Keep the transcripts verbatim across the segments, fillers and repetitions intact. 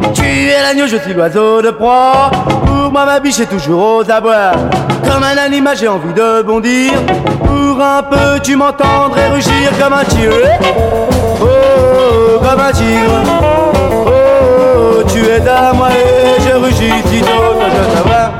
Tu es l'agneau, je suis l'oiseau de proie. Pour moi ma biche est toujours aux abois. Comme un animal j'ai envie de bondir. Pour un peu tu m'entendrais rugir comme un tigre. Oh, comme un tigre. Oh, tu es à moi et je rugis sitôt que je te vois.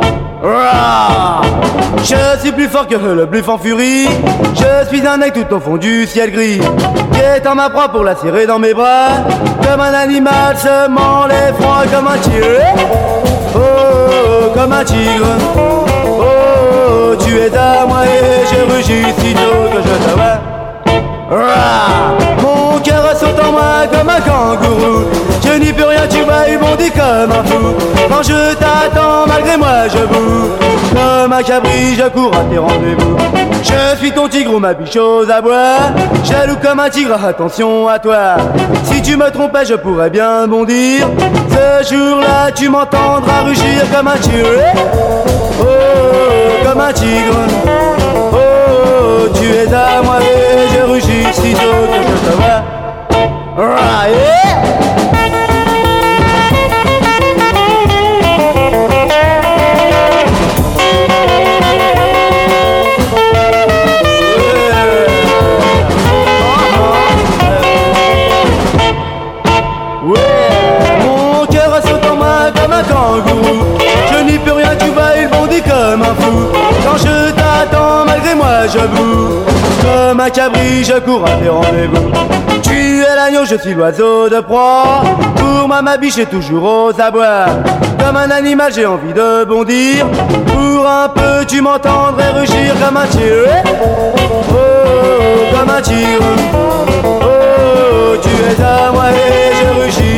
Je suis plus fort que le buffle en furie. Je suis un aigle tout au fond du ciel gris, qui est en ma proie pour la serrer dans mes bras. Comme un animal semant l'effroi, comme un tigre. Oh, comme un tigre. Oh, tu es à moi et je rugis sitôt que je te vois. Mon cœur saute en moi comme un kangourou. Je n'y peux rien, tu vois, il bondit comme un fou. Quand je t'attends, malgré moi je boue. Comme un cabri, je cours à tes rendez-vous. Je suis ton tigre ou ma biche aux abois. Jaloux comme un tigre, attention à toi. Si tu me trompais, je pourrais bien bondir. Ce jour-là, tu m'entendras rugir comme un tigre. Oh, comme un tigre. Oh, tu es à moi et je rugis sitôt que je te vois. Ah, yeah. Ouais, mon cœur saute en moi comme un kangourou. Je n'y peux rien, tu vois, il bondit comme un fou. Quand je t'attends, malgré moi je boue. Comme un cabri, je cours à tes rendez-vous. Tu es l'agneau, je suis l'oiseau de proie. Pour moi ma biche est toujours aux abois. Comme un animal j'ai envie de bondir. Pour un peu tu m'entendrais rugir comme un tigre. Oh, comme un tigre. Oh, tu es à moi et je rugis